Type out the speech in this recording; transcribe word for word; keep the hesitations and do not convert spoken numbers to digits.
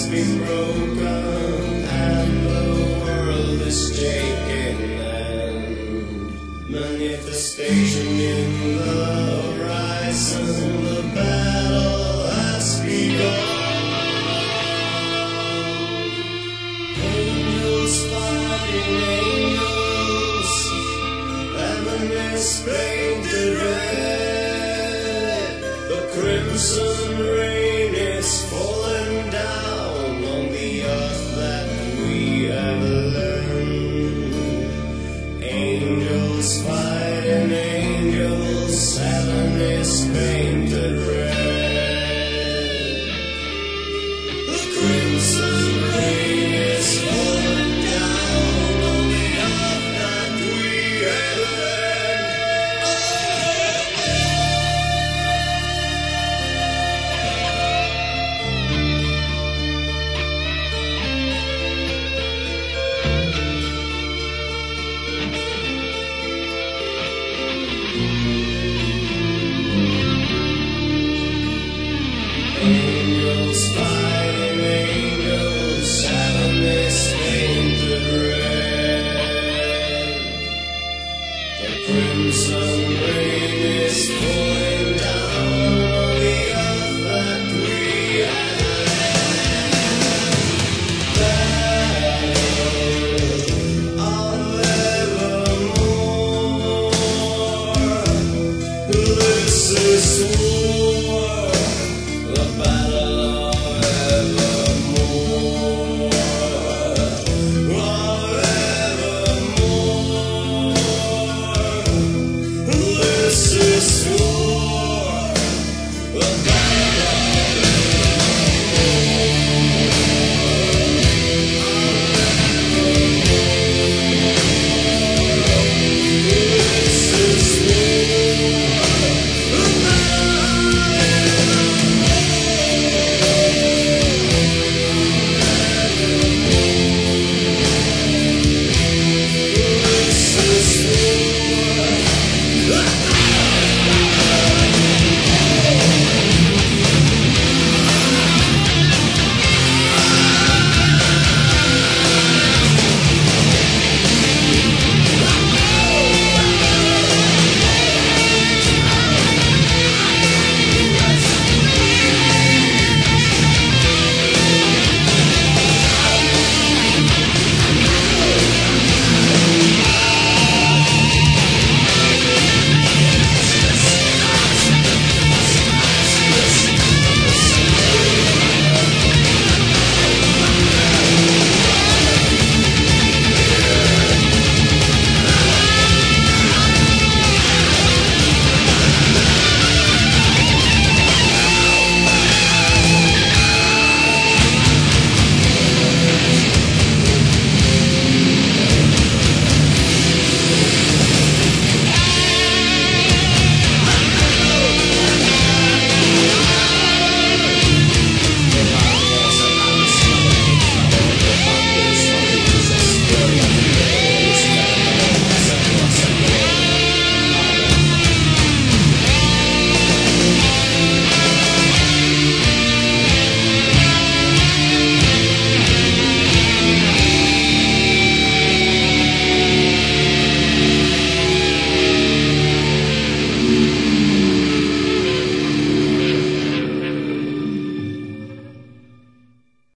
been broken and the world is shaking, and manifestation in the horizon, the battle has begun. Angels fighting angels, heaven is painted red, the crimson rain is falling down on the earth that we have learned. Angels fighting angels, heaven is painted red. The crimson rain is falling down on the earth that we have learned. Angels fighting angels, heaven is painted red. The crimson rain is falling down on the earth that we have left. Battle of evermore. This is war.